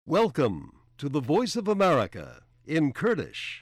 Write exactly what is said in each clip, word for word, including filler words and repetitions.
Welcome to the Voice of America in Kurdish.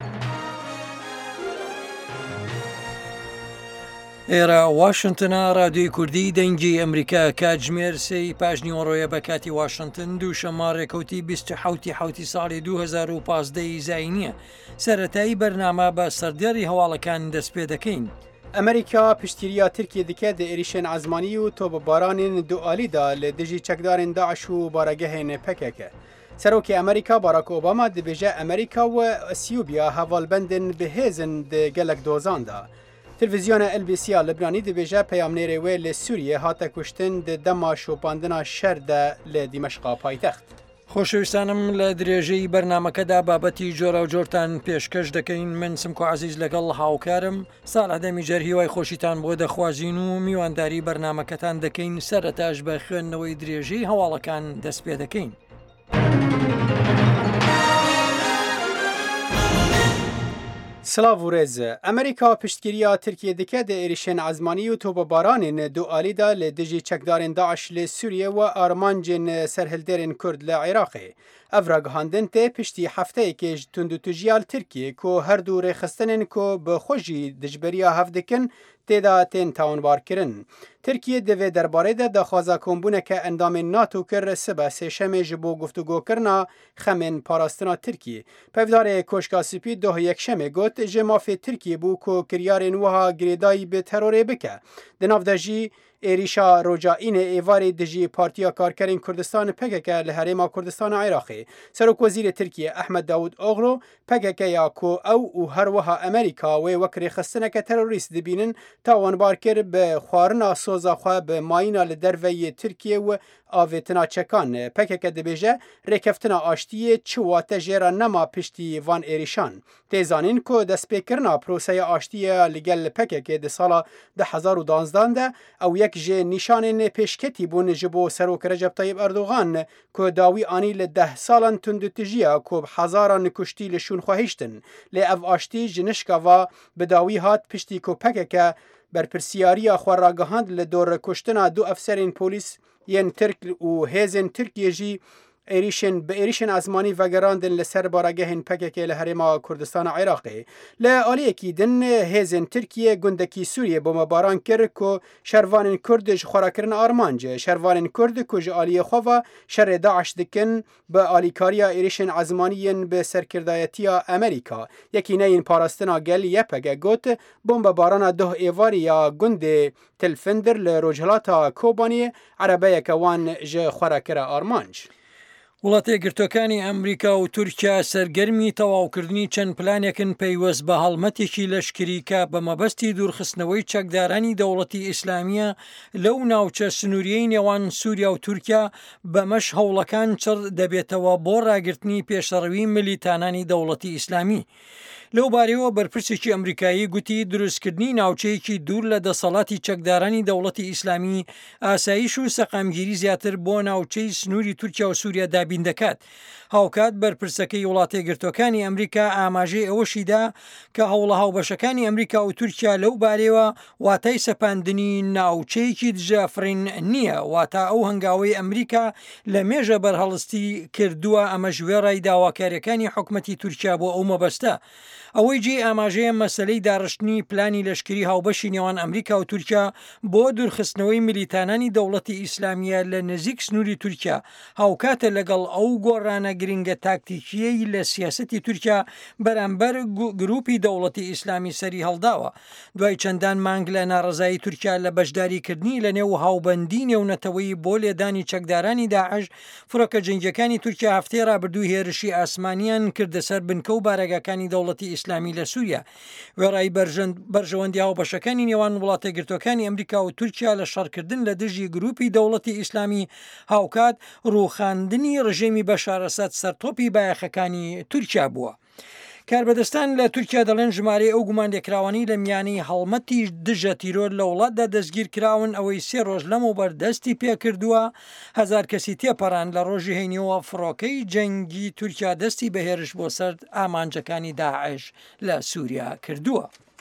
ئێرە واشنگتنە رادیۆی کوردی دەنگی ئەمریکا کاتژمێر سێی پاژنیوەڕۆیە بە کاتی واشنگتن دووشەممە ڕێکەوتی بیست و حوتی حوتی ساڵی دوو هەزار و پانزدە زاینیە سەرەتایی بەرنامە بە سەردێڕی هەواڵەکان دەست پێ دەکەین. ئەمریکا پشتیریا ترکیە دکە دە عێریشên عزمانی و تۆبەبارانên دوئالیدا لە دژی چەکدارên داعش و بارەگەهێن پەکێکە. سەرۆکی ئەمریکا باراک ئۆباما دەبێژە ئەمریکا و ئەسیوبیا هەواڵبەندن بەهێزن دە گەلک دۆزاندا. تلڤیزیۆنە ئەل بی سی لەبنانی دەبێژە پەیامنێرێ وێ لە سووریە هاتە کوشتن دە دەما شۆپاندنا شەردە لە دیمەشقا پایتەخت. خۆشەویستانم لە درێژەی بەرنمەکەدا بابەتی جۆرە و جۆرتان پێشکەش دەکەین. من سمکۆ عزیز لەگەڵ هاوکارم ساڵحەدەمی جەر هیوای خۆشیتان بۆ دەخوازیین و میوانداری بەرنمەکەتان دەکەین. سەرەتاش بە خوێندنەوەی درێژەی هەواڵەکان دەست پێ دەکەین. سلااو و ڕێزە ئەمریکا پشتگیریە ترکیە دکە دە عێریشên عزمانی و تۆبەبارانên دوئالیدا لە دژی چەکدارên داعش لە سووریە و ئارمانجên سەرهەلدێرên کورد لە عێراقê. Ev ragihandin tê piştî hefteyekê ji tundutujiyal Tirkiye ku her du rêxistinên ku bi xwe jî dijberiya hev dikin têda tên tawinbarkirin. Tirkiye divê derbarê de daxwaza kombûneke endamên NATO kir sibe sêşemê ji bo guftugokirina xemên parastina Tirkiye. Pevdarê Koşka Spî doh yekşemê got ji mafê Tirkiye bû ku kiryarên wiha girêdayî bi terorê bike. Di nav de jî êrîşa rojayînê êvarê dijî Partiya Karkerên Kurdistanê P K K li herêma Kurdistana Iraqê. Serokwezîrê Tirkiye Ehmed Davutoglu P K K'ya ku ew û her wiha Amerîka wê wek rêxistineke terorîst dibînin tawanbar kir bi xwarina soza xwe bi mayîna li derveyê Tirkiye û avêtina çekan. P K K dibêje rêkeftina aştiyê çi wate jêra nema piştî van êrîşan. Tê zanîn ku destpêkirina proseya aştiye li gel P K K di sala di hezar û danzdan de ew yek ji nîşanên pêşketî bûn ji bo Serok Recep Tayyip Erdogan ku dawî anî li deh salan tundutijiya ku hezaran kuştî li şûn xwe hîştin. Lê ev aştî ji nişkava bi dawî hat piştî ku P K K berpirsiyariya xwe ragihand li dorkuştina du efserên polîs yên Tirk û hêzên Tirkiye jî êrîşên bi êrîşên ezmanî vegerandin li ser baragehên P K K li herêma Kurdistana Iraqê. Li aliyekî din hêzên Tirkiye gundekî Sûriye bombebaran kir ku şervanên Kurd ji xwerakirina armanc. Şervanên Kurd ku ji aliyê xwe ve şerê Daeş dikin bi alîkariya êrîşên ezmaniyên bi serkirdayetiya Amerîka. Yekîneyên parastina gel Y P G got bombebarana doh êvarî ya gundê Tilfindir li rojhilata Kobaniyê erebeyeke wan ji xwerakira armanc. وڵاتە یەکگرتووەکانی ئەمریکا و تورکیا سەرگەرمی تەواوکردنی چەند پلانێکن پەیوەست بە هەڵمەتێکی لەشکریکە بە مەبەستی دوورخستنەوەی چەکدارانی دەوڵەتی ئیسلامیە لەو ناوچە سنووریەی نێوان سووریا و تورکیا بەمەش هەوڵەکان چڕ دەبێتەوە بۆ ڕاگررتنی پێشەڕەوی ملیتانانی دەوڵەتی ئیسلامی. لەو بارەوە بەرپرسێکی ئەمریکایی گوتی دروستکردنی ناوچەیەکی دوور لە دەسەڵاتی چەکدارانی دەوڵەتی ئیسلامی ئاسایش و سەقامگیری زیاتر بۆ ناوچەی سنووری تورکیا و سووریا دابین دەکات. هاوکات بەرپرسەکەی وڵاتە یەکگرتووەکانی ئەمریکا ئاماژەی ئەوەشیدا کە هەوڵە هاوبەشەکانی ئەمریکا و تورکیا لەو بارەوە واتای سەپاندنی ناوچەیەکی دژەفرین نییە، واتە ئەو هەنگاوەی ئەمریکا لە مێژە بەرهەڵستی کردووە ئەمە ژوێڕای داواکاریەکانی حکومەتی تورکیا بۆ ئەو مەبەستە. ئەوەی جێ ئاماژەیە مەسلەی داڕشتنی پلانی لەشکری هاوبەشی نێوان ئەمریکا و تورکیا بۆ دوورخستنەوەی ملیتانانی دەوڵەتی ئیسلامیە لە نزیک سنووری تورکیا هاوکاتە لەگەڵ ئەو گۆڕانە گرنگە تاکتیکیەی لە سیاسەتی تورکیا بەرامبەر گروپی دەوڵەتی ئیسلامی سەری هەڵداوە. دوای چەندان مانگ لە ناڕزایی تورکیا لە بەشداریکردنی لە نێو هاوبەندی نێونەتەوەی بۆ لێدانی چەکدارانی داعش فڕۆکە جەنگیەکانی تورکیا هەفتەی ڕابردوو هێرشی ئاسمانیان کردە سەر بنکە و بارەگاکانی دەوڵەتی ئیسلامی لە سووریا. وێڕای بەرژەوەندی هاوبەشەکانی نێوان وڵاتە یەکگرتووەکانی ئەمریکا و تورکیا لە شەڕکردن لە دژی گروپی دەوڵەتی ئیسلامی هاوکات ڕووخاندنی ڕژێمی بەشار ئەسەد سەرتۆپی بایەخەکانی تورکیا بووە. کاربەدەستان لە تورکیا دەڵێن ژمارەی ئەو گومان لێکراوانی لە میانەی هەڵمەتی دژە تیرۆر لە وڵاتدا دەستگیر کراون ئەوەی سێ ڕۆژ لەمە بەردەستی پێکردووە هەزار کەسی تێپەڕان لە ڕۆژی هەینەوە فڕۆکەی جەنگی تورکیا دەستی بەهێرش بۆ سەر ئامانجەکانی داعش لە سووریا کردووە.